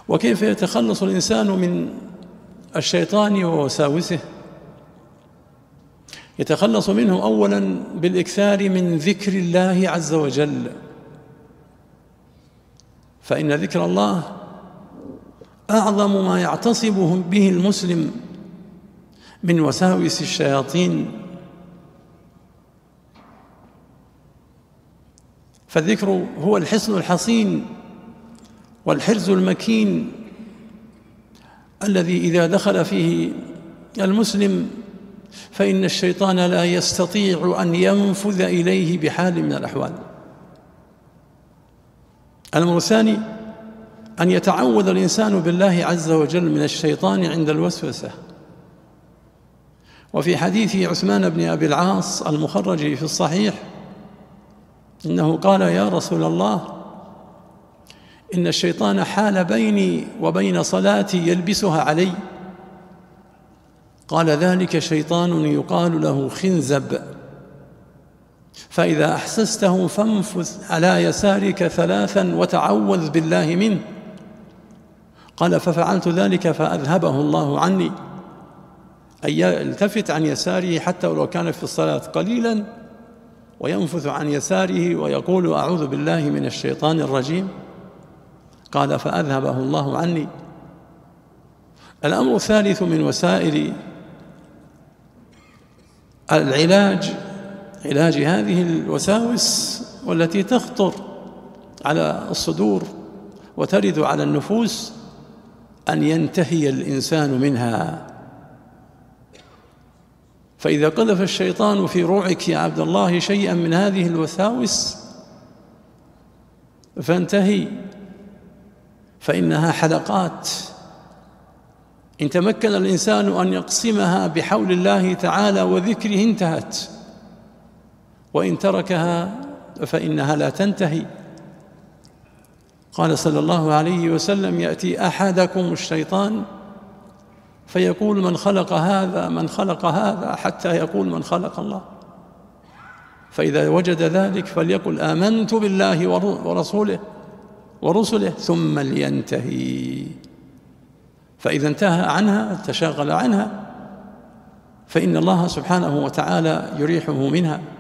وكيف يتخلص الإنسان من الشيطان ووساوسه؟ يتخلص منه أولاً بالإكثار من ذكر الله عز وجل، فإن ذكر الله أعظم ما يعتصم به المسلم من وساوس الشياطين. فالذكر هو الحصن الحصين والحرز المكين الذي إذا دخل فيه المسلم فإن الشيطان لا يستطيع أن ينفذ إليه بحال من الأحوال. الأمر الثاني أن يتعوذ الإنسان بالله عز وجل من الشيطان عند الوسوسة. وفي حديث عثمان بن أبي العاص المخرج في الصحيح إنه قال: يا رسول الله، إن الشيطان حال بيني وبين صلاتي يلبسها علي. قال: ذلك شيطان يقال له خنزب، فإذا أحسسته فانفث على يسارك 3 وتعوذ بالله منه. قال: ففعلت ذلك فأذهبه الله عني، أي يلتفت عن يساره حتى ولو كان في الصلاة قليلا وينفث عن يساره ويقول: أعوذ بالله من الشيطان الرجيم. قال: فأذهبه الله عني. الأمر الثالث من وسائل علاج هذه الوساوس والتي تخطر على الصدور وترد على النفوس أن ينتهي الإنسان منها. فإذا قذف الشيطان في روعك يا عبد الله شيئا من هذه الوساوس فانتهي، فإنها حلقات إن تمكن الإنسان أن يقسمها بحول الله تعالى وذكره انتهت، وإن تركها فإنها لا تنتهي. قال صلى الله عليه وسلم: يأتي أحدكم الشيطان فيقول: من خلق هذا من خلق هذا، حتى يقول: من خلق الله. فإذا وجد ذلك فليقل: آمنت بالله ورسله ثم لينتهي. فإذا انتهى عنها تشاغل عنها فإن الله سبحانه وتعالى يريحه منها.